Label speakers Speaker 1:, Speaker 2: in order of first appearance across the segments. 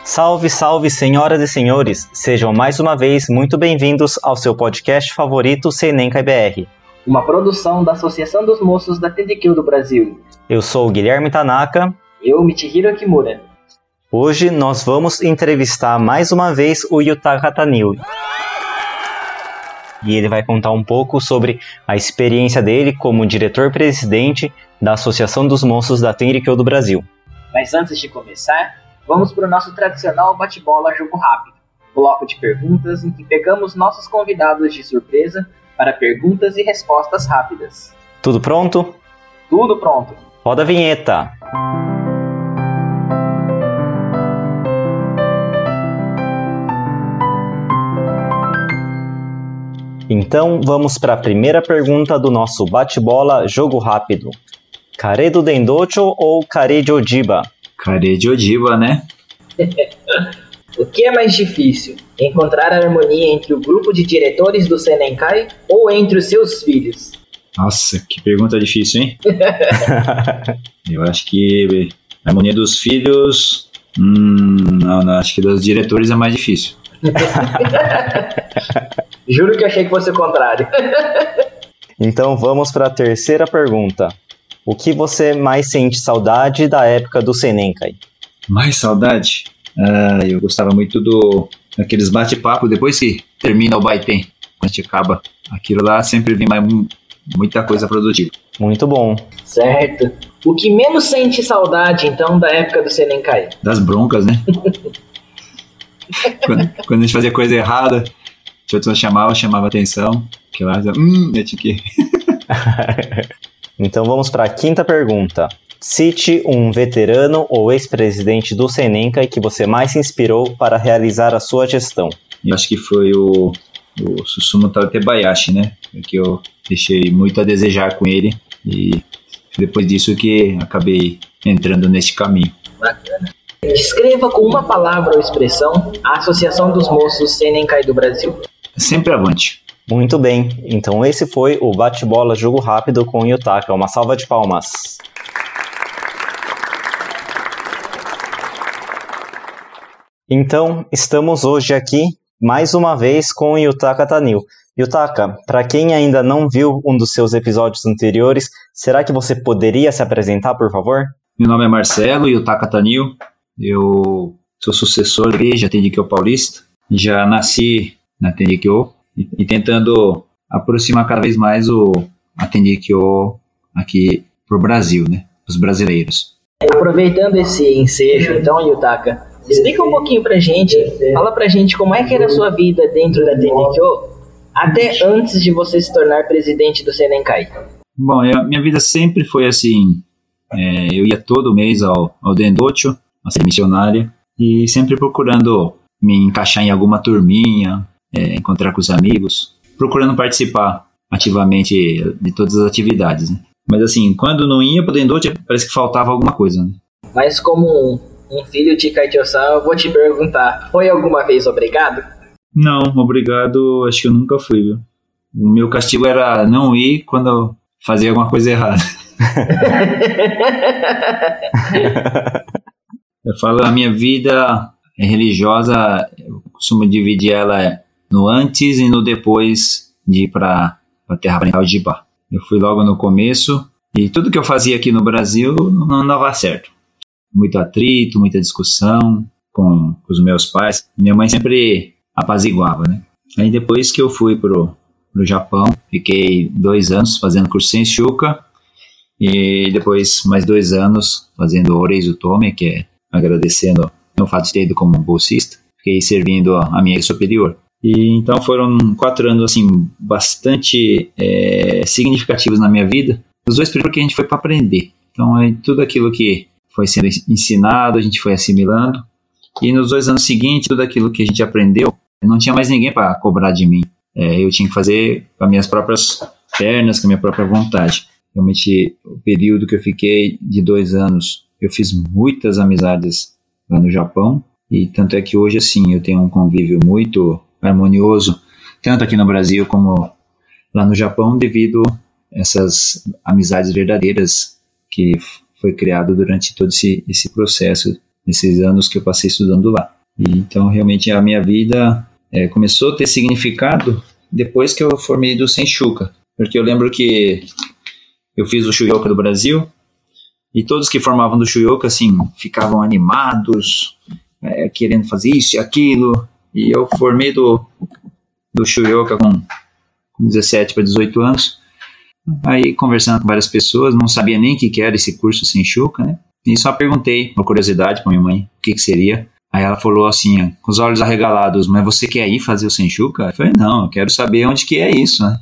Speaker 1: Salve, salve, senhoras e senhores! Sejam mais uma vez muito bem-vindos ao seu podcast favorito, Senenkai BR.
Speaker 2: Uma produção da Associação dos Moços da Tendikyo do Brasil.
Speaker 1: Eu sou o Guilherme Tanaka.
Speaker 2: Eu, Michihiro Kimura.
Speaker 1: Hoje nós vamos entrevistar mais uma vez o Yutaka Tanio. E ele vai contar um pouco sobre a experiência dele como diretor-presidente da Associação dos Moços da Tendikyo do Brasil.
Speaker 2: Mas antes de começar, vamos para o nosso tradicional bate-bola jogo rápido. Bloco de perguntas em que pegamos nossos convidados de surpresa para perguntas e respostas rápidas.
Speaker 1: Tudo pronto?
Speaker 2: Tudo pronto.
Speaker 1: Roda a vinheta! Então vamos para a primeira pergunta do nosso bate-bola jogo rápido. Kare do Dendocho ou Kare de Ojiba?
Speaker 3: Kare de Ojiba, né?
Speaker 2: O que é mais difícil? Encontrar a harmonia entre o grupo de diretores do Senenkai ou entre os seus filhos?
Speaker 3: Nossa, que pergunta difícil, hein? Eu acho que a harmonia dos filhos... Não, acho que dos diretores é mais difícil.
Speaker 2: Juro que achei que fosse o contrário.
Speaker 1: Então vamos para a terceira pergunta. O que você mais sente saudade da época do Senenkai?
Speaker 3: Mais saudade? Eu gostava muito daqueles bate-papo depois que termina o Baiten. Quando a gente acaba aquilo lá, sempre vem mais muita coisa produtiva.
Speaker 1: Muito bom.
Speaker 2: Certo. O que menos sente saudade, então, da época do Senenkai?
Speaker 3: Das broncas, né? quando a gente fazia coisa errada, a pessoa chamava atenção. Que lá, eu tinha que...
Speaker 1: Então vamos para a quinta pergunta. Cite um veterano ou ex-presidente do Senenkai que você mais se inspirou para realizar a sua gestão.
Speaker 3: Eu acho que foi o Susumu Tatebayashi, né? Que eu deixei muito a desejar com ele e depois disso que acabei entrando neste caminho.
Speaker 2: Bacana. Descreva com uma palavra ou expressão a Associação dos Moços Senenkai do Brasil.
Speaker 3: Sempre avante.
Speaker 1: Muito bem, então esse foi o bate-bola jogo rápido com o Yutaka. Uma salva de palmas. Então, estamos hoje aqui, mais uma vez, com o Yutaka Tanio. Yutaka, para quem ainda não viu um dos seus episódios anteriores, será que você poderia se apresentar, por favor?
Speaker 3: Meu nome é Marcelo Yutaka Tanio. Eu sou sucessor da igreja Tendikyo Paulista. Já nasci na Tendikyo e tentando aproximar cada vez mais a Tendikyo aqui para o Brasil, né? Os brasileiros.
Speaker 2: Aproveitando esse ensejo, então, Yutaka, explica um pouquinho pra gente, fala pra gente como é que era a sua vida dentro da Tendikyo até antes de você se tornar presidente do Senenkai.
Speaker 3: Bom, minha vida sempre foi assim, eu ia todo mês ao Dendocho, a ser missionária, e sempre procurando me encaixar em alguma turminha, encontrar com os amigos, procurando participar ativamente de todas as atividades, né? Mas assim, quando não ia pro Dendocho, parece que faltava alguma coisa, né?
Speaker 2: Mas como um filho de Kaicho-san, eu vou te perguntar, foi alguma vez obrigado?
Speaker 3: Não, obrigado, acho que eu nunca fui, viu? O meu castigo era não ir quando eu fazia alguma coisa errada. Eu falo, a minha vida religiosa, eu costumo dividir ela no antes e no depois de ir para a terra parental de Jibá. Eu fui logo no começo e tudo que eu fazia aqui no Brasil não dava certo. Muito atrito, muita discussão com os meus pais. Minha mãe sempre apaziguava, né? Aí depois que eu fui pro Japão, fiquei 2 anos fazendo curso em Shuka e depois mais 2 anos fazendo Oreizu Tome, que é agradecendo o fato de ter ido como bolsista. Fiquei servindo a minha superior. E então foram 4 anos assim bastante significativos na minha vida. Os 2 primeiros que a gente foi para aprender. Então tudo aquilo que foi sendo ensinado, a gente foi assimilando. E nos 2 anos seguintes, tudo aquilo que a gente aprendeu, não tinha mais ninguém para cobrar de mim. Eu tinha que fazer com as minhas próprias pernas, com a minha própria vontade. Realmente, o período que eu fiquei de 2 anos, eu fiz muitas amizades lá no Japão. E tanto é que hoje, assim, eu tenho um convívio muito harmonioso, tanto aqui no Brasil como lá no Japão, devido a essas amizades verdadeiras que foi criado durante todo esse processo, nesses anos que eu passei estudando lá. E, então, realmente, a minha vida começou a ter significado depois que eu formei do Senchuca. Porque eu lembro que eu fiz o Shuyoka do Brasil, e todos que formavam do Shuyoka, assim, ficavam animados, querendo fazer isso e aquilo. E eu formei do Shuyoka com 17 para 18 anos. Aí, conversando com várias pessoas, não sabia nem o que era esse curso Senchuka, né? E só perguntei, por curiosidade, para minha mãe, o que seria. Aí ela falou assim, com os olhos arregalados, mas você quer ir fazer o Senchuka? Eu falei, não, eu quero saber onde que é isso, né?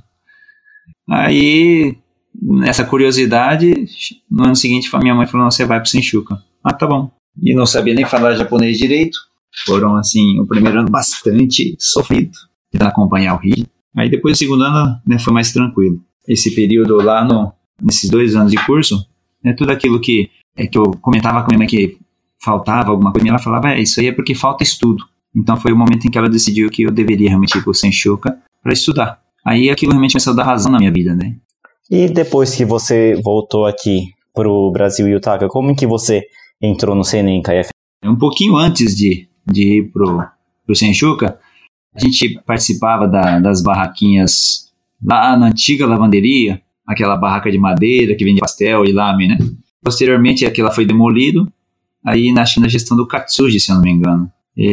Speaker 3: Aí, nessa curiosidade, no ano seguinte, minha mãe falou, não, você vai pro Senchuka. Ah, tá bom. E não sabia nem falar japonês direito. Foram, assim, o primeiro ano bastante sofrido, de acompanhar o ritmo. Aí depois do segundo ano, né, foi mais tranquilo. Esse período lá, nesses 2 anos de curso, né, tudo aquilo que eu comentava com a minha mãe que faltava alguma coisa, ela falava, isso aí é porque falta estudo. Então foi o momento em que ela decidiu que eu deveria realmente ir pro Senchuka para estudar. Aí aquilo realmente começou a dar razão na minha vida, né?
Speaker 1: E depois que você voltou aqui pro Brasil, Yutaka, como que você entrou no Senenkai?
Speaker 3: Um pouquinho antes de ir pro Senchuka, a gente participava das barraquinhas lá na antiga lavanderia, aquela barraca de madeira que vendia pastel e lame, né? Posteriormente, aquela foi demolido, aí na gestão do Katsuji, se eu não me engano.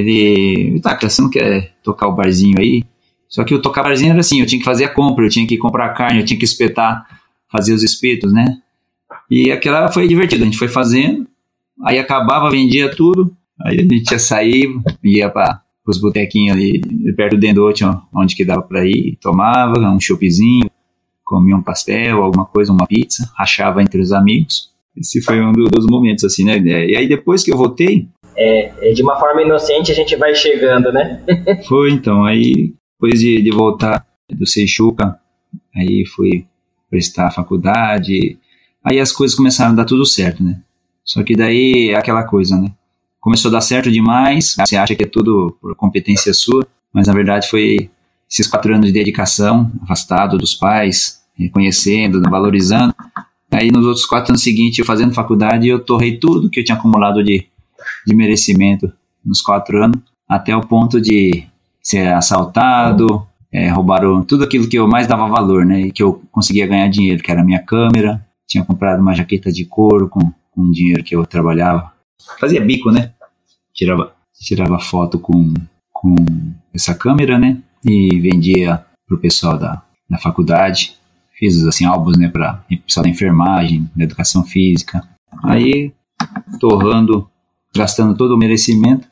Speaker 3: Ele, você não quer tocar o barzinho aí? Só que o tocar barzinho era assim, eu tinha que fazer a compra, eu tinha que comprar carne, eu tinha que espetar, fazer os espetos, né? E aquela foi divertida, a gente foi fazendo, aí acabava, vendia tudo, aí a gente ia sair, ia para os botequinhos ali perto do Dendote, onde que dava para ir, tomava um choppzinho, comia um pastel, alguma coisa, uma pizza, rachava entre os amigos. Esse foi um dos momentos, assim, né? E aí depois que eu voltei...
Speaker 2: de uma forma inocente a gente vai chegando, né?
Speaker 3: Foi, então, aí depois de voltar do Senchuka, aí fui prestar a faculdade, aí as coisas começaram a dar tudo certo, né? Só que daí é aquela coisa, né? Começou a dar certo demais, você acha que é tudo por competência sua, mas na verdade foi esses 4 anos de dedicação, afastado dos pais, reconhecendo, valorizando. Aí nos outros 4 anos seguintes, eu fazendo faculdade, eu torrei tudo que eu tinha acumulado de merecimento nos 4 anos, até o ponto de ser assaltado, roubaram tudo aquilo que eu mais dava valor, né? E que eu conseguia ganhar dinheiro, que era a minha câmera. Tinha comprado uma jaqueta de couro com dinheiro que eu trabalhava. Fazia bico, né? Tirava foto com essa câmera, né? E vendia pro pessoal da faculdade. Fiz, assim, álbuns, né? Para o pessoal da enfermagem, da educação física. Aí, torrando, gastando todo o merecimento.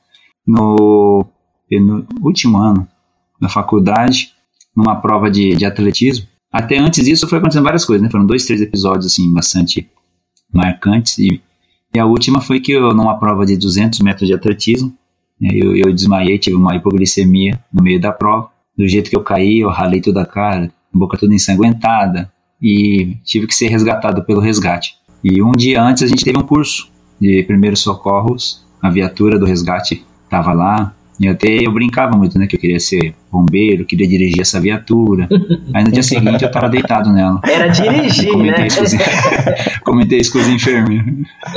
Speaker 3: No último ano da faculdade, numa prova de atletismo. Até antes disso foi acontecendo várias coisas, né? Foram 2, 3 episódios, assim, bastante marcantes. E a última foi que eu, numa prova de 200 metros de atletismo, eu desmaiei, tive uma hipoglicemia no meio da prova. Do jeito que eu caí, eu ralei toda a cara, boca toda ensanguentada, e tive que ser resgatado pelo resgate. E um dia antes a gente teve um curso de primeiros socorros, a viatura do resgate estava lá, e até eu brincava muito, né, que eu queria ser bombeiro, queria dirigir essa viatura. Aí no dia seguinte eu estava deitado nela.
Speaker 2: Era dirigir, né?
Speaker 3: Comentei isso com os enfermeiros.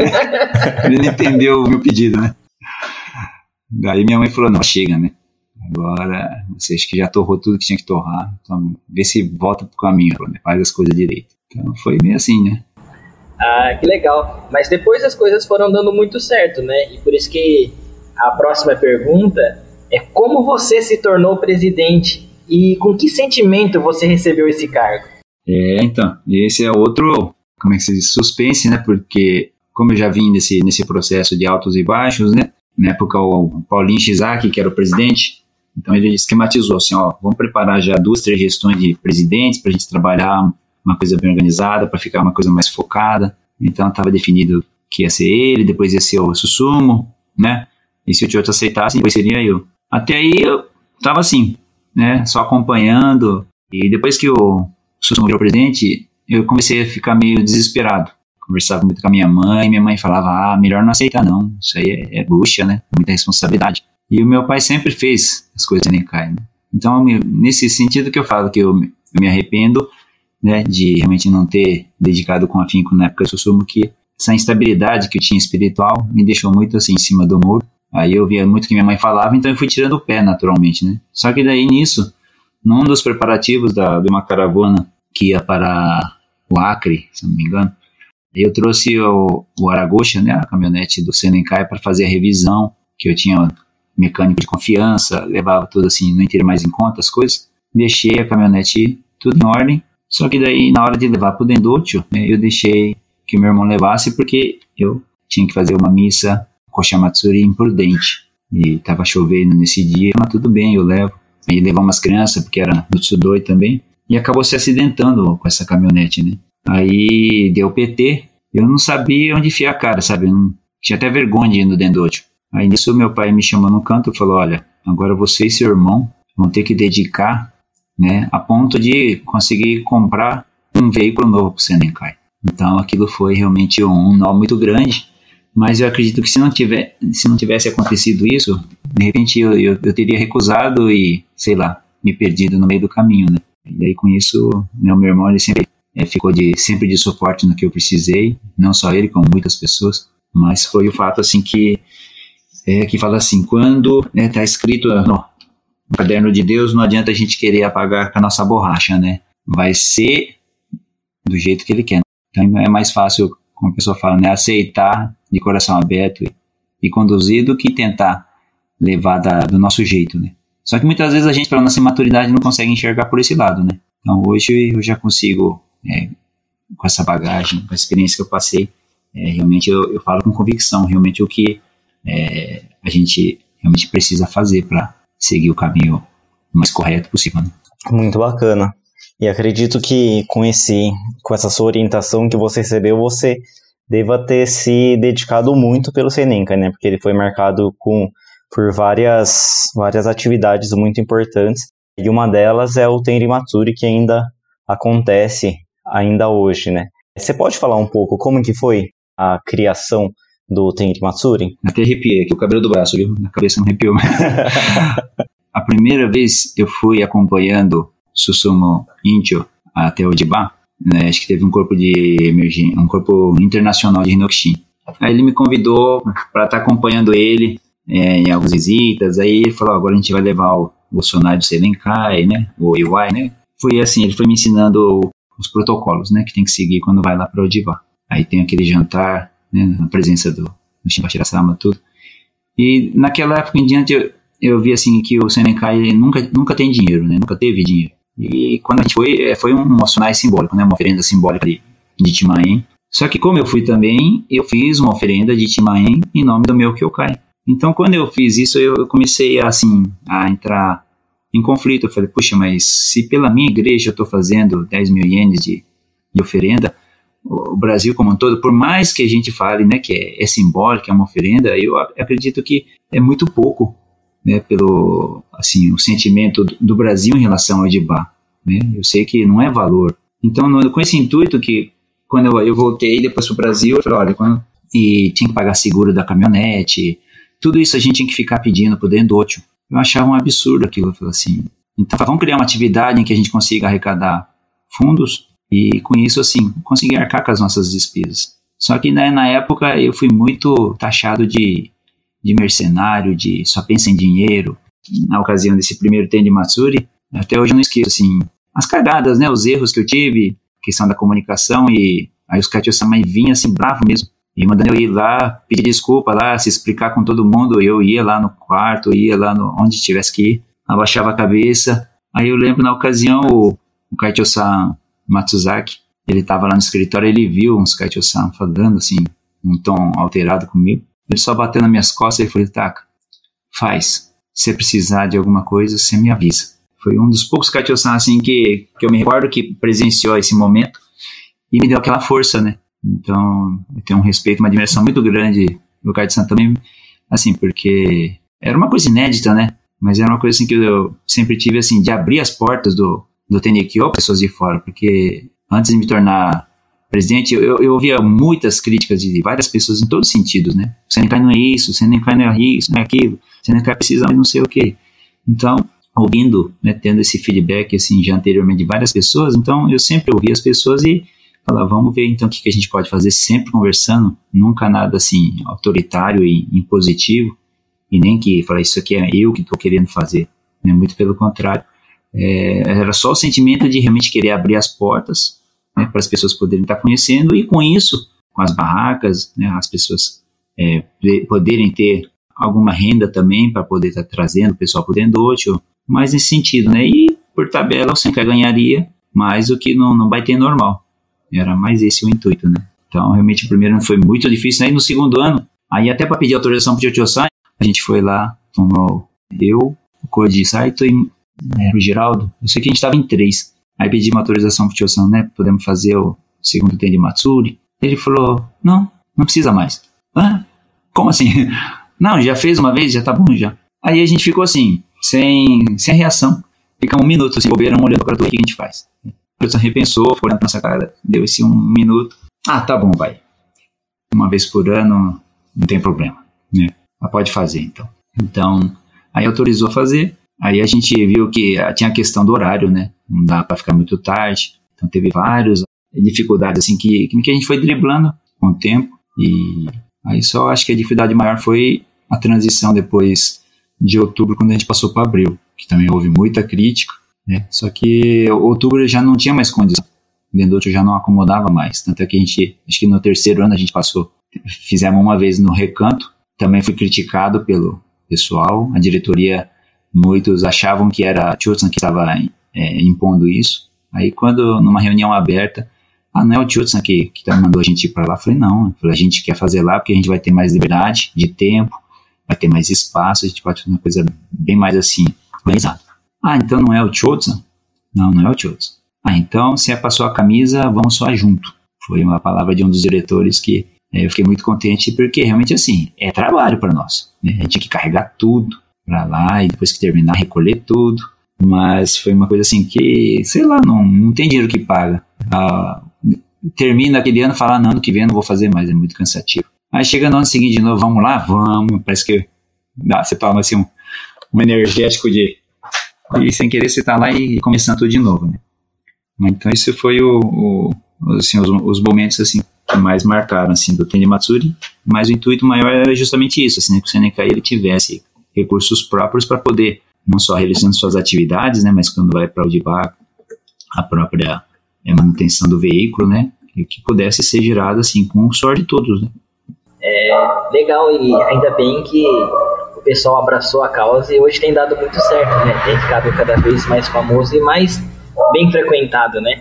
Speaker 3: Ele não entendeu o meu pedido, né? Daí minha mãe falou, não, chega, né? Agora você acha que já torrou tudo que tinha que torrar, então vê se volta pro caminho, né? Faz as coisas direito. Então foi meio assim, né?
Speaker 2: Ah, que legal. Mas depois as coisas foram dando muito certo, né? E por isso que a próxima pergunta é como você se tornou presidente e com que sentimento você recebeu esse cargo?
Speaker 3: Então, esse é outro, como é que se diz, suspense, né? Porque como eu já vim nesse processo de altos e baixos, né? Na época o Paulinho Shizaki, que era o presidente, então ele esquematizou assim, vamos preparar já 2, 3 gestões de presidentes para a gente trabalhar uma coisa bem organizada, para ficar uma coisa mais focada. Então estava definido que ia ser ele, depois ia ser o Susumu, né? E se o Choto aceitasse, depois seria eu. Até aí eu estava assim, né? Só acompanhando. E depois que o Susumu virou presidente, eu comecei a ficar meio desesperado. Conversava muito com a minha mãe falava, melhor não aceitar não, isso aí é bucha, né? Muita responsabilidade. E o meu pai sempre fez as coisas nem caem, né? Então, nesse sentido que eu falo que eu me arrependo, né, de realmente não ter dedicado com afinco na época do Susumu, que essa instabilidade que eu tinha espiritual me deixou muito assim em cima do muro. Aí eu via muito o que minha mãe falava, então eu fui tirando o pé naturalmente, né? Só que daí nisso, num dos preparativos de uma caravana que ia para o Acre, se não me engano, eu trouxe o Aragocha, né, a caminhonete do Senencai, para fazer a revisão, que eu tinha mecânico de confiança, levava tudo assim, não teria mais em conta as coisas. Deixei a caminhonete tudo em ordem, só que daí na hora de levar para o Dendotio, né, eu deixei que o meu irmão levasse porque eu tinha que fazer uma missa Koshamatsuri imprudente. E estava chovendo nesse dia, mas tudo bem, eu levo. Aí levamos umas crianças, porque era do Tsudoi também, e acabou se acidentando com essa caminhonete, né? Aí deu PT, eu não sabia onde enfiar a cara, sabe? Eu não, tinha até vergonha de ir no Dendotio. Aí nisso meu pai me chamou no canto e falou, olha, agora você e seu irmão vão ter que dedicar, né, a ponto de conseguir comprar um veículo novo para o Senencai. Então aquilo foi realmente um nó muito grande, mas eu acredito que se não tivesse acontecido isso, de repente eu teria recusado e, sei lá, me perdido no meio do caminho, né? E aí com isso, né, o meu irmão ele sempre ficou sempre de suporte no que eu precisei, não só ele, como muitas pessoas, mas foi o fato assim que fala assim, quando está escrito no caderno de Deus, não adianta a gente querer apagar com a nossa borracha, né? Vai ser do jeito que ele quer. Então é mais fácil, como a pessoa fala, né, aceitar de coração aberto e conduzir do que tentar levar do nosso jeito, né? Só que muitas vezes a gente, pela nossa imaturidade, não consegue enxergar por esse lado, né? Então hoje eu já consigo, com essa bagagem, com a experiência que eu passei, realmente eu falo com convicção, realmente o que a gente realmente precisa fazer para seguir o caminho mais correto possível, né?
Speaker 1: Muito bacana. E acredito que com essa sua orientação que você recebeu, você deva ter se dedicado muito pelo Senencai, né? Porque ele foi marcado por várias atividades muito importantes. E uma delas é o Tenri Matsuri, que ainda acontece ainda hoje, né? Você pode falar um pouco como que foi a criação do Tenri Matsuri?
Speaker 3: Até arrepiei aqui o cabelo do braço, viu? A cabeça não arrepiou. A primeira vez eu fui acompanhando Susumu Incho até o Jiban, né? Acho que teve um corpo de emergência, um corpo internacional de Hinokushin. Aí ele me convidou para estar acompanhando ele em algumas visitas. Aí ele falou, agora a gente vai levar o Sonai do Senencai, né? O Iwai, né? Foi assim, ele foi me ensinando os protocolos, né, que tem que seguir quando vai lá para o Jiban. Aí tem aquele jantar, né, na presença do Shinbashira-sama, tudo. E naquela época em diante eu vi assim que o Senencai nunca tem dinheiro, né, nunca teve dinheiro. E quando a gente foi um Sonai simbólico, né, uma oferenda simbólica de Timaen. Só que como eu fui também, eu fiz uma oferenda de Timaen em nome do meu Kyokai. Então quando eu fiz isso, eu comecei assim, a entrar em conflito. Eu falei, puxa, mas se pela minha igreja eu estou fazendo 10 mil ienes de oferenda, o Brasil como um todo, por mais que a gente fale, né, que é simbólico, é uma oferenda, eu acredito que é muito pouco, né, pelo assim, o sentimento do Brasil em relação ao Jiban, né? Eu sei que não é valor. Então, com esse intuito que quando eu voltei depois para o Brasil, eu falei, olha, e tinha que pagar seguro da caminhonete, tudo isso a gente tinha que ficar pedindo para o Dendotio. Eu achava um absurdo aquilo. Eu falei assim, então vamos criar uma atividade em que a gente consiga arrecadar fundos e com isso, assim, conseguir arcar com as nossas despesas. Só que, né, na época eu fui muito taxado de mercenário, de só pensa em dinheiro. Na ocasião desse primeiro Tenri Matsuri, até hoje eu não esqueço, assim, as cagadas, né, os erros que eu tive, questão da comunicação, e aí os Kaicho-sama vinham assim, bravo mesmo, e mandando eu ir lá, pedir desculpa lá, se explicar com todo mundo. Eu ia lá no quarto, ia lá onde tivesse que ir, abaixava a cabeça. Aí eu lembro na ocasião, o Kaicho-san Matsuzaki, ele estava lá no escritório, ele viu uns Kaicho-san falando assim, um tom alterado comigo. Ele só bateu nas minhas costas e falou, Taka, faz, se precisar de alguma coisa, você me avisa. Foi um dos poucos Kaicho-san assim que eu me recordo que presenciou esse momento e me deu aquela força, né? Então, eu tenho um respeito, uma admiração muito grande do Kaicho-san também, assim, porque era uma coisa inédita, né? Mas era uma coisa assim que eu sempre tive, assim, de abrir as portas do Tenkyo para pessoas de fora, porque antes de me tornar presidente, eu ouvia muitas críticas de várias pessoas em todos os sentidos, né? O Senencai não é isso, o Senencai não é isso, não é aquilo, o Senencai precisa de não sei o quê. Então, ouvindo, né, tendo esse feedback, assim, já anteriormente de várias pessoas, então eu sempre ouvia as pessoas e falava, vamos ver então o que a gente pode fazer, sempre conversando, nunca nada assim autoritário e impositivo, e nem que falar isso aqui é eu que estou querendo fazer, né? Muito pelo contrário, era só o sentimento de realmente querer abrir as portas, né, para as pessoas poderem estar conhecendo, e com isso, com as barracas, né, as pessoas poderem ter alguma renda também para poder estar trazendo o pessoal para o Dendôtil, mais nesse sentido, né? E por tabela o Seneca ganharia mais do que não vai ter normal. Era mais esse o intuito, né? Então realmente o primeiro ano foi muito difícil, aí no segundo ano, aí até para pedir autorização para o Tio-San, a gente foi lá, tomou eu, o Koji Saito e o Geraldo, eu sei que a gente estava em 3, aí pedi uma autorização para o Tio-San, né? Podemos fazer o segundo Tendi Matsuri. Ele falou, não precisa mais. Como assim? Não, já fez uma vez, já tá bom já. Aí a gente ficou assim, sem reação. Fica 1 minuto, assim, bobeira, olhando para tudo, o que a gente faz? O Tio repensou, foi olhando pra nossa cara, deu esse 1 minuto. Tá bom, vai. Uma vez por ano, não tem problema, né? Mas pode fazer, então. Então, aí autorizou a fazer. Aí a gente viu que tinha a questão do horário, né? Não dá para ficar muito tarde. Então teve várias dificuldades, assim, que a gente foi driblando com o tempo. E aí só acho que a dificuldade maior foi a transição depois de outubro, quando a gente passou para abril, que também houve muita crítica, né? Só que outubro já não tinha mais condição, o Dendôtil já não acomodava mais, tanto é que a gente, acho que no 3º ano a gente fizemos uma vez no Recanto, também fui criticado pelo pessoal, a diretoria, muitos achavam que era a Tio-San que estava impondo isso, aí quando numa reunião aberta, não é o Tio-San que mandou a gente ir para lá, eu falei, não, a gente quer fazer lá porque a gente vai ter mais liberdade de tempo, vai ter mais espaço, a gente pode fazer uma coisa bem mais assim, organizada. Então não é o Tio-San? Não é o Tio-San. Então se passou a camisa, vamos só junto. Foi uma palavra de um dos diretores que eu fiquei muito contente, porque realmente assim, é trabalho para nós, né? A gente tinha que carregar tudo para lá e depois que terminar, recolher tudo, mas foi uma coisa assim que, sei lá, não tem dinheiro que paga. Termina aquele ano e fala, não, ano que vem eu não vou fazer mais, é muito cansativo. Aí chega no ano seguinte de novo, vamos lá? Vamos. Parece que você toma assim um energético e sem querer você tá lá e começando tudo de novo, né? Então isso foi assim, os momentos assim, que mais marcaram assim, do Tendi Matsuri, mas o intuito maior era justamente isso, assim, né, que o Seneca ele tivesse recursos próprios para poder, não só realizando suas atividades, né, mas quando vai para o Udibá, a própria manutenção do veículo, né, e que pudesse ser girado assim, com o suor de todos, né.
Speaker 2: Legal, e ainda bem que o pessoal abraçou a causa e hoje tem dado muito certo, né? Tem ficado cada vez mais famoso e mais bem frequentado, né?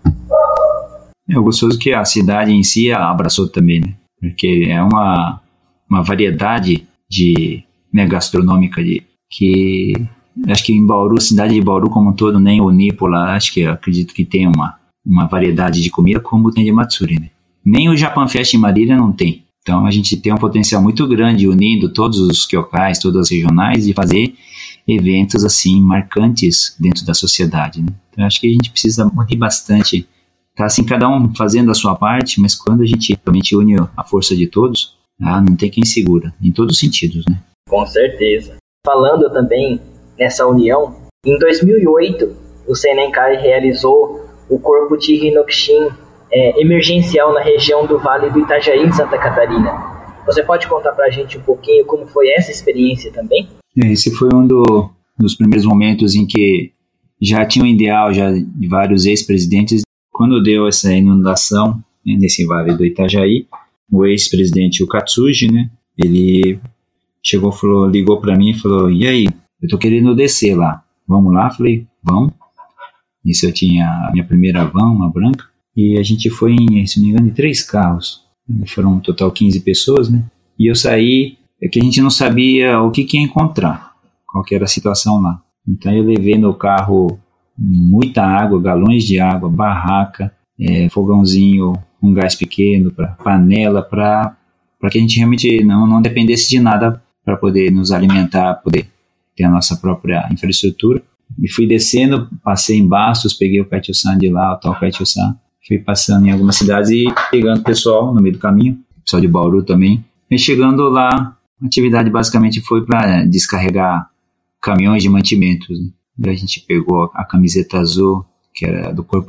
Speaker 3: É gostoso que a cidade em si abraçou também, né? Porque é uma variedade né, gastronômica que acho que em Bauru, cidade de Bauru como um todo, nem o Nipo lá, acredito que tem uma variedade de comida como tem de Matsuri, né? Nem o Japan Fest em Marília não tem. Então a gente tem um potencial muito grande unindo todos os kyokais, todas as regionais e fazer eventos assim marcantes dentro da sociedade, né? Então acho que a gente precisa unir bastante, tá assim, cada um fazendo a sua parte, mas quando a gente realmente une a força de todos, não tem quem segura, em todos os sentidos, né?
Speaker 2: Com certeza. Falando também nessa união, em 2008 o Senenkai realizou o corpo de Hinokushin emergencial na região do Vale do Itajaí, em Santa Catarina. Você pode contar pra gente um pouquinho como foi essa experiência também?
Speaker 3: Esse foi um dos primeiros momentos em que já tinha um ideal já de vários ex-presidentes. Quando deu essa inundação, né, nesse Vale do Itajaí, o ex-presidente, o Katsuji, né, ele chegou, ligou para mim e falou, e aí, eu tô querendo descer lá, vamos lá? Falei, vamos. Isso eu tinha a minha primeira van, uma branca, e a gente foi se não me engano, em 3 carros. Foram um total 15 pessoas, né? E eu saí, que a gente não sabia o que ia encontrar, qual que era a situação lá. Então eu levei no carro muita água, galões de água, barraca, fogãozinho, um gás pequeno, panela, para que a gente realmente não dependesse de nada para poder nos alimentar, poder ter a nossa própria infraestrutura. E fui descendo, passei em Bastos, peguei o Kaitio-san de lá, o tal Kaitio-san, fui passando em algumas cidades e pegando o pessoal no meio do caminho, pessoal de Bauru também. E chegando lá, a atividade basicamente foi para descarregar caminhões de mantimentos, né? Daí a gente pegou a camiseta azul, que era do corpo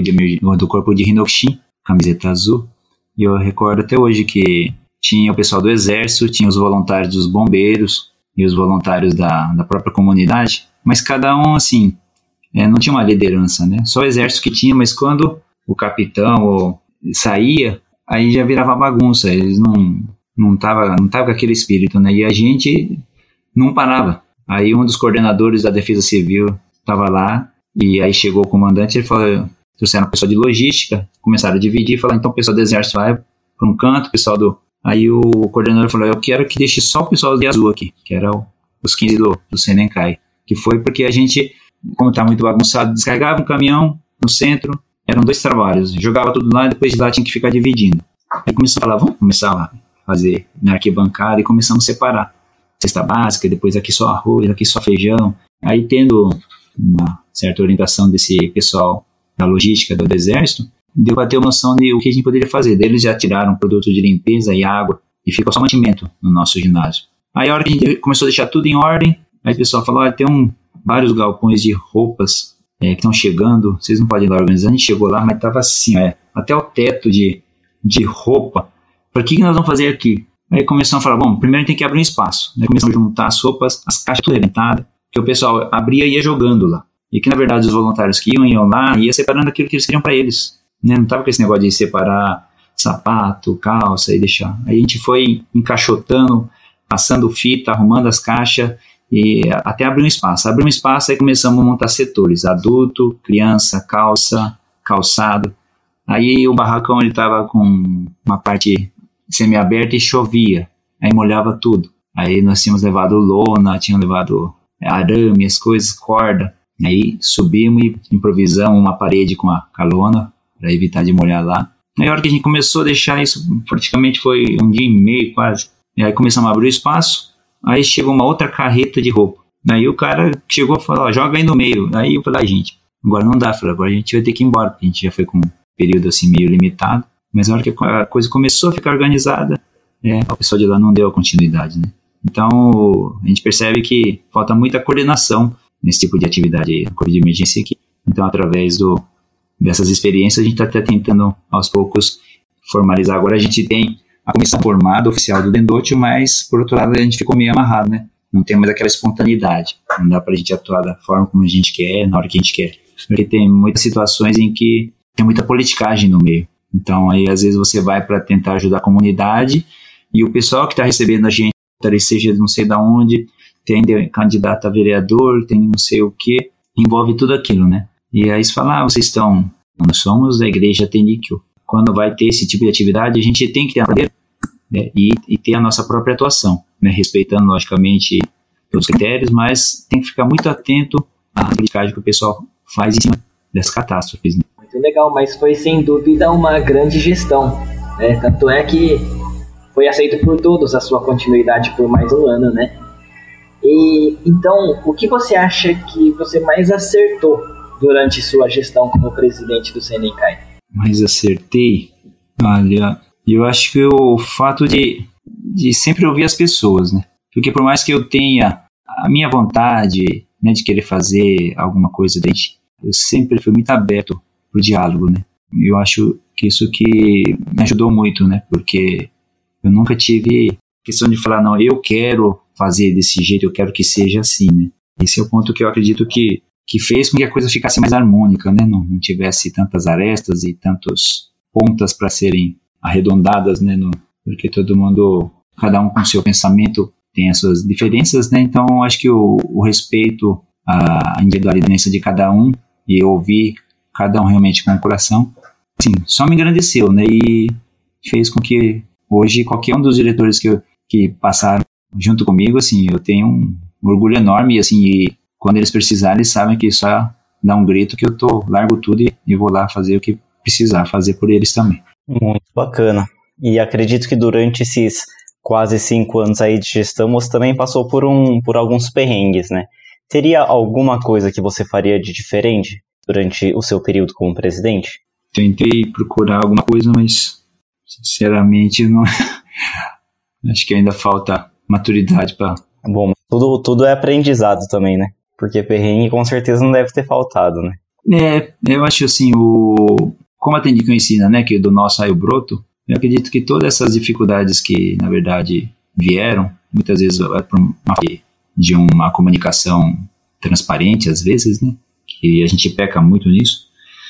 Speaker 3: de Hinokushin, camiseta azul, e eu recordo até hoje que tinha o pessoal do exército, tinha os voluntários dos bombeiros, e os voluntários da própria comunidade, mas cada um, assim, não tinha uma liderança, né? Só o exército que tinha, mas quando o capitão saía, aí já virava bagunça, eles não tava com aquele espírito, né? E a gente não parava. Aí um dos coordenadores da Defesa Civil estava lá, e aí chegou o comandante, ele falou, trouxeram o pessoal de logística, começaram a dividir, falaram, então o pessoal do exército vai para um canto, o pessoal do... Aí o coordenador falou, eu quero que deixe só o pessoal de azul aqui, que era os 15 do Senenkai, que foi porque a gente, como está muito bagunçado, descarregava um caminhão no centro, eram 2 trabalhos, jogava tudo lá e depois de lá tinha que ficar dividindo. Aí começou a falar, vamos começar a fazer na arquibancada e começamos a separar. Cesta básica, depois aqui só arroz, aqui só feijão. Aí tendo uma certa orientação desse pessoal da logística do exército, deu para ter uma noção de o que a gente poderia fazer. Eles já tiraram produto de limpeza e água e ficou só mantimento no nosso ginásio. Aí a hora que a gente começou a deixar tudo em ordem, aí o pessoal falou, tem vários galpões de roupas que estão chegando, vocês não podem ir lá organizar. A gente chegou lá, mas estava assim, até o teto de roupa. Para que nós vamos fazer aqui? Aí começamos a falar, bom, primeiro tem que abrir um espaço. Aí começamos a juntar as roupas, as caixas tudo arrebentadas, que o pessoal abria e ia jogando lá. E que na verdade os voluntários que iam lá, ia separando aquilo que eles queriam para eles. Né? Não estava com esse negócio de separar sapato, calça e deixar. Aí a gente foi encaixotando, passando fita, arrumando as caixas e até abrir um espaço. Abriu um espaço, aí começamos a montar setores, adulto, criança, calça, calçado. Aí o barracão ele estava com uma parte semi-aberta e chovia, aí molhava tudo. Aí nós tínhamos levado lona, tínhamos levado arame, as coisas, corda. Aí subimos e improvisamos uma parede com a lona para evitar de molhar lá. Aí a hora que a gente começou a deixar isso, praticamente foi 1 dia e meio quase. E aí começamos a abrir o espaço, aí chegou uma outra carreta de roupa. Aí o cara chegou e falou, joga aí no meio. Aí eu falei, gente, agora não dá, agora a gente vai ter que ir embora, porque a gente já foi com um período assim meio limitado. Mas a hora que a coisa começou a ficar organizada, o pessoal de lá não deu a continuidade, né? Então, a gente percebe que falta muita coordenação nesse tipo de atividade de emergência aqui. Então, através dessas experiências, a gente está até tentando, aos poucos, formalizar. Agora a gente tem a comissão formada oficial do Dendote, mas, por outro lado, a gente ficou meio amarrado, né? Não tem mais aquela espontaneidade. Não dá para a gente atuar da forma como a gente quer, na hora que a gente quer. Porque tem muitas situações em que tem muita politicagem no meio. Então, aí, às vezes, você vai para tentar ajudar a comunidade e o pessoal que está recebendo a gente, seja não sei de onde, tem candidato a vereador, tem não sei o que, envolve tudo aquilo, né? E aí você fala, nós somos da igreja Tenikyo. Quando vai ter esse tipo de atividade, a gente tem que ter a poder, né, e ter a nossa própria atuação, né, respeitando, logicamente, os critérios, mas tem que ficar muito atento à politicagem que o pessoal faz em cima dessas catástrofes, né?
Speaker 2: Muito legal, mas foi sem dúvida uma grande gestão, né? Tanto é que foi aceito por todos a sua continuidade por mais um ano, né? E então, o que você acha que você mais acertou durante sua gestão como presidente do Senenkai?
Speaker 3: Mais acertei? Olha, eu acho que o fato de sempre ouvir as pessoas, né? Porque por mais que eu tenha a minha vontade, né, de querer fazer alguma coisa dentro, eu sempre fui muito aberto pro diálogo, né? Eu acho que isso que me ajudou muito, né? Porque eu nunca tive questão de falar, não, eu quero fazer desse jeito, eu quero que seja assim, né? Esse é o ponto que eu acredito que fez com que a coisa ficasse mais harmônica, né? Não tivesse tantas arestas e tantas pontas para serem arredondadas, né? Porque todo mundo, cada um com seu pensamento, tem as suas diferenças, né? Então, acho que o respeito à individualidade de cada um e ouvir cada um realmente com o coração, assim, só me engrandeceu, né? E fez com que hoje qualquer um dos diretores que passaram junto comigo, assim, eu tenho um orgulho enorme, assim, e quando eles precisarem, eles sabem que só dá um grito que eu largo tudo e vou lá fazer o que precisar fazer por eles também.
Speaker 1: Muito bacana. E acredito que durante esses quase 5 anos aí de gestão, você também passou por alguns perrengues, né? Teria alguma coisa que você faria de diferente durante o seu período como presidente?
Speaker 3: Tentei procurar alguma coisa, mas sinceramente não. Acho que ainda falta maturidade para...
Speaker 1: Bom, tudo é aprendizado também, né? Porque perrengue com certeza não deve ter faltado, né?
Speaker 3: Eu acho assim, como a Tenikyo ensina, né, que do nosso raio broto, eu acredito que todas essas dificuldades que, na verdade, vieram, muitas vezes por de uma comunicação transparente, às vezes, né, que a gente peca muito nisso,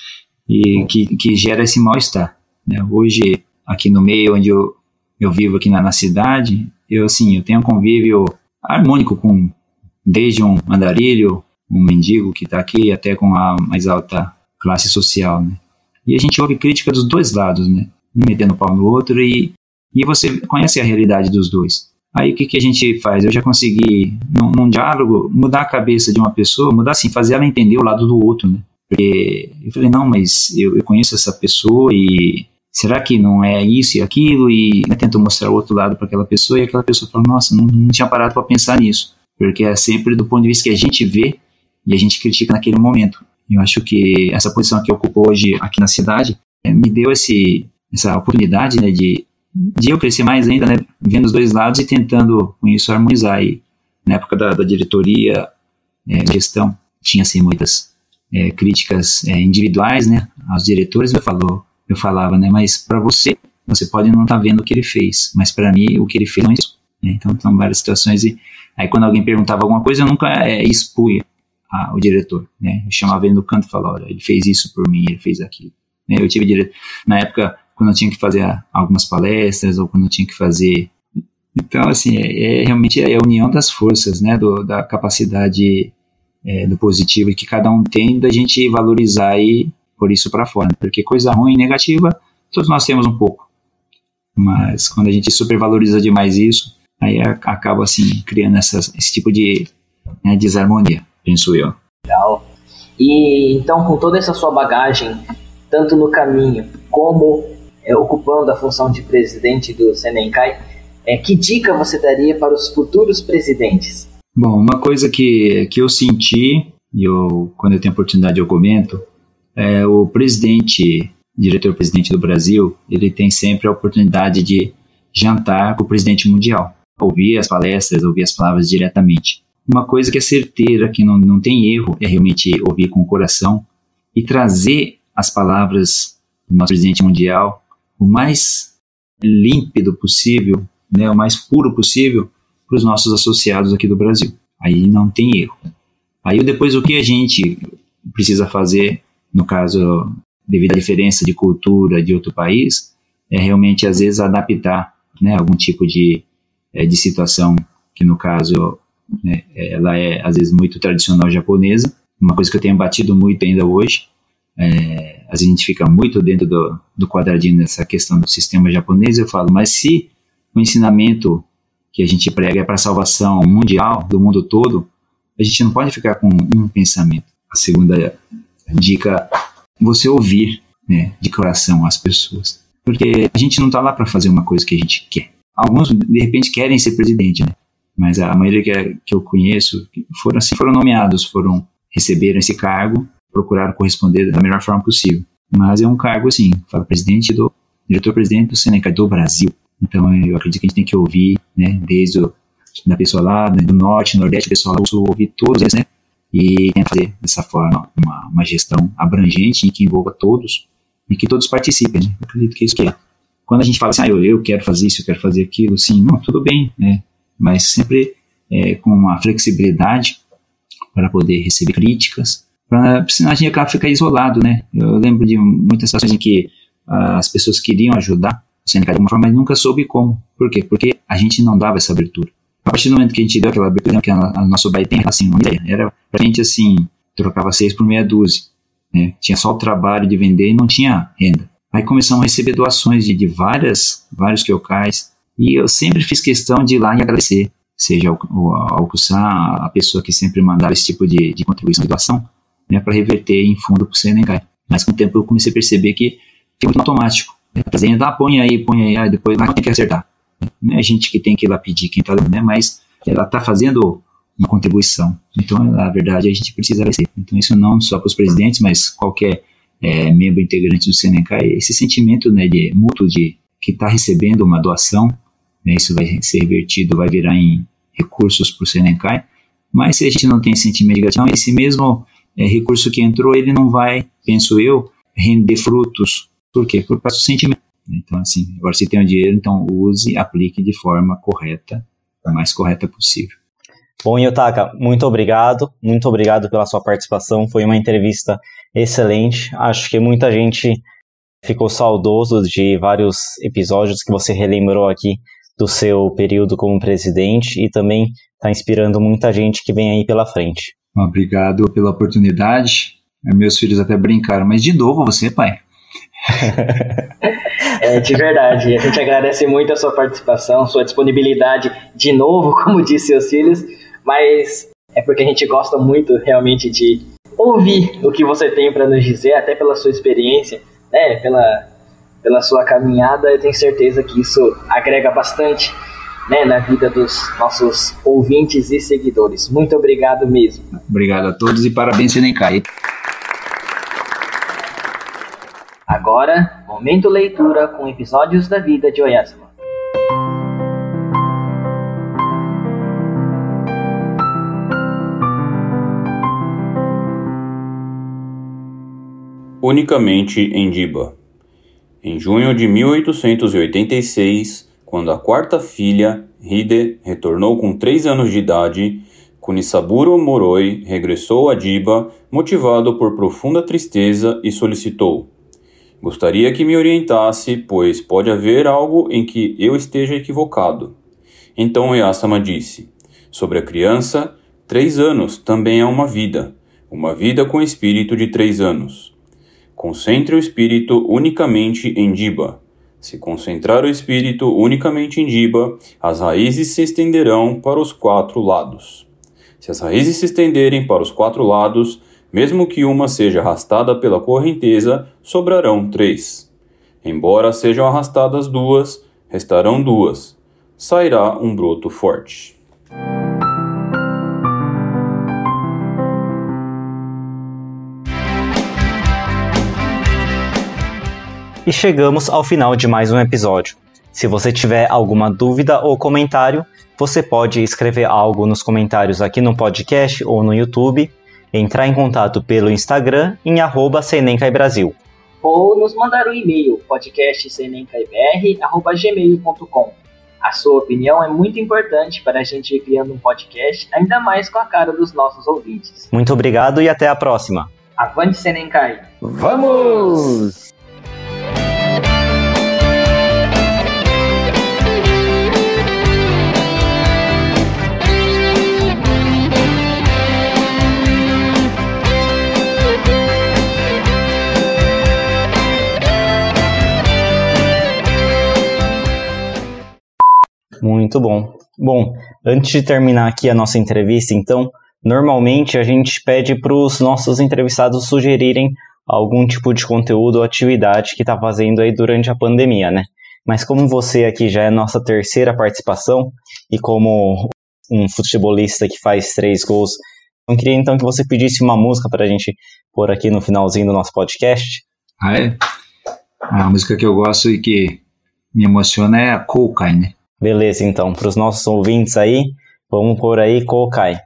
Speaker 3: e que gera esse mal-estar, né. Hoje, aqui no meio onde eu vivo aqui na cidade, eu tenho um convívio harmônico desde um andarilho, um mendigo que está aqui, até com a mais alta classe social, né. E a gente ouve crítica dos dois lados, né, um metendo pau no outro, e você conhece a realidade dos dois. Aí o que a gente faz? Eu já consegui, num diálogo, mudar a cabeça de uma pessoa, fazer ela entender o lado do outro, né? Porque eu falei, não, mas eu conheço essa pessoa e será que não é isso e aquilo? E eu tento mostrar o outro lado para aquela pessoa, e aquela pessoa fala, nossa, não tinha parado para pensar nisso. Porque é sempre do ponto de vista que a gente vê e a gente critica naquele momento. Eu acho que essa posição que eu ocupo hoje aqui na cidade me deu essa oportunidade, né, de eu crescer mais ainda, né, vendo os dois lados e tentando com isso harmonizar. E na época da diretoria, gestão, tinha assim muitas críticas individuais, né, aos diretores. Eu falava, né, mas para você pode não estar vendo o que ele fez, mas para mim o que ele fez não é isso, né? Então são várias situações, e aí quando alguém perguntava alguma coisa eu nunca expunha o diretor, né? Eu chamava ele no canto e falava, olha, ele fez isso por mim, ele fez aquilo, né? Eu tive na época quando eu tinha que fazer algumas palestras, ou quando eu tinha que fazer... Então, assim, realmente é a união das forças, né, da capacidade do positivo e que cada um tem, da gente valorizar e pôr isso para fora. Porque coisa ruim e negativa, todos nós temos um pouco. Mas quando a gente supervaloriza demais isso, aí acaba, assim, criando esse tipo de desarmonia, penso eu.
Speaker 2: Legal. E então, com toda essa sua bagagem, tanto no caminho como ocupando a função de presidente do Senencai, que dica você daria para os futuros presidentes?
Speaker 3: Bom, uma coisa que eu senti, e quando eu tenho oportunidade eu comento, o diretor-presidente do Brasil, ele tem sempre a oportunidade de jantar com o presidente mundial, ouvir as palestras, ouvir as palavras diretamente. Uma coisa que é certeira, que não tem erro, é realmente ouvir com o coração e trazer as palavras do nosso presidente mundial o mais límpido possível, né, o mais puro possível para os nossos associados aqui do Brasil. Aí não tem erro. Aí depois o que a gente precisa fazer, no caso, devido à diferença de cultura de outro país, é realmente às vezes adaptar, né, algum tipo de situação que no caso, né, ela é às vezes muito tradicional japonesa. Uma coisa que eu tenho batido muito ainda hoje, às vezes a gente fica muito dentro do quadradinho nessa questão do sistema japonês. Eu falo, mas se o ensinamento que a gente prega é para a salvação mundial, do mundo todo, a gente não pode ficar com um pensamento. A segunda dica, você ouvir, né, de coração as pessoas. Porque a gente não está lá para fazer uma coisa que a gente quer. Alguns, de repente, querem ser presidente, né? Mas a maioria que eu conheço foram nomeados, receberam esse cargo, procuraram corresponder da melhor forma possível. Mas é um cargo, assim, fala diretor-presidente do Senencai do Brasil. Então eu acredito que a gente tem que ouvir, né, desde da pessoa lá do norte, nordeste, a pessoa lá do sul, ouvir todos eles, né, e fazer dessa forma uma gestão abrangente em que envolva todos e que todos participem, né? Eu acredito que isso que é. Quando a gente fala assim, eu quero fazer isso, eu quero fazer aquilo, sim, não, tudo bem, né, mas sempre com uma flexibilidade para poder receber críticas, senão a gente acaba ficando isolado, né? Eu lembro de muitas situações em que as pessoas queriam ajudar o Senencai de uma forma, mas nunca soube como. Por quê? Porque a gente não dava essa abertura. A partir do momento que a gente deu aquela abertura, que a nosso bairro tem, assim, uma ideia, era pra gente, assim, trocava 6 por meia dúzia, né? Tinha só o trabalho de vender e não tinha renda. Aí começamos a receber doações de vários quiocais, e eu sempre fiz questão de ir lá e agradecer, seja ao Cussá, a pessoa que sempre mandava esse tipo de contribuição de doação, né, para reverter em fundo para o Senencai. Mas com o tempo eu comecei a perceber que fica muito automático. Fazendo, põe aí, depois tem que acertar. Não é a gente que tem que ir lá pedir quem está dando, né, mas ela está fazendo uma contribuição. Então, na verdade, a gente precisa agradecer. Então, isso não só para os presidentes, mas qualquer membro integrante do Senencai, esse sentimento, né, de mútuo de que está recebendo uma doação, né, isso vai ser revertido, vai virar em recursos para o Senencai. Mas se a gente não tem esse sentimento de gratidão, esse mesmo recurso que entrou, ele não vai, penso eu, render frutos. Por quê? Por causa do sentimento. Então, assim, agora se tem o dinheiro, então use, aplique de forma correta, a mais correta possível.
Speaker 1: Bom, Yutaka, muito obrigado pela sua participação, foi uma entrevista excelente, acho que muita gente ficou saudoso de vários episódios que você relembrou aqui do seu período como presidente e também está inspirando muita gente que vem aí pela frente.
Speaker 3: Obrigado pela oportunidade, meus filhos até brincaram, mas de novo você, pai?
Speaker 2: De verdade, a gente agradece muito a sua participação, sua disponibilidade de novo, como disse seus filhos, mas é porque a gente gosta muito realmente de ouvir o que você tem para nos dizer, até pela sua experiência, né, pela sua caminhada. Eu tenho certeza que isso agrega bastante, né, na vida dos nossos ouvintes e seguidores. Muito obrigado mesmo.
Speaker 3: Obrigado a todos e parabéns, Senenkai.
Speaker 2: Agora, momento leitura com episódios da vida de Oyasama.
Speaker 4: Unicamente em Jiba. Em junho de 1886, quando a quarta filha, Hide, retornou com 3 anos de idade, Kunisaburo Moroi regressou a Jiba, motivado por profunda tristeza, e solicitou: "Gostaria que me orientasse, pois pode haver algo em que eu esteja equivocado." Então Oyasama disse: "Sobre a criança, 3 anos também é uma vida com espírito de 3 anos. Concentre o espírito unicamente em Jiba. Se concentrar o espírito unicamente em Jiba, as raízes se estenderão para os 4 lados. Se as raízes se estenderem para os 4 lados, mesmo que uma seja arrastada pela correnteza, sobrarão 3. Embora sejam arrastadas 2, restarão 2. Sairá um broto forte."
Speaker 1: E chegamos ao final de mais um episódio. Se você tiver alguma dúvida ou comentário, você pode escrever algo nos comentários aqui no podcast ou no YouTube, entrar em contato pelo Instagram em @senencaibrasil.
Speaker 2: Ou nos mandar um e-mail, podcastsenencaiBR@gmail.com. A sua opinião é muito importante para a gente ir criando um podcast, ainda mais com a cara dos nossos ouvintes.
Speaker 1: Muito obrigado e até a próxima.
Speaker 2: Avante Senenkai!
Speaker 1: Vamos! Muito bom. Bom, antes de terminar aqui a nossa entrevista, então, normalmente a gente pede para os nossos entrevistados sugerirem algum tipo de conteúdo ou atividade que está fazendo aí durante a pandemia, né? Mas como você aqui já é a nossa terceira participação e como um futebolista que faz 3 gols, eu queria então que você pedisse uma música para a gente pôr aqui no finalzinho do nosso podcast.
Speaker 3: Ah, é? A música que eu gosto e que me emociona é a Koukai, né?
Speaker 1: Beleza, então, para os nossos ouvintes aí, vamos pôr aí Koukai.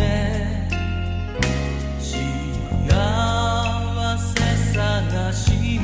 Speaker 5: She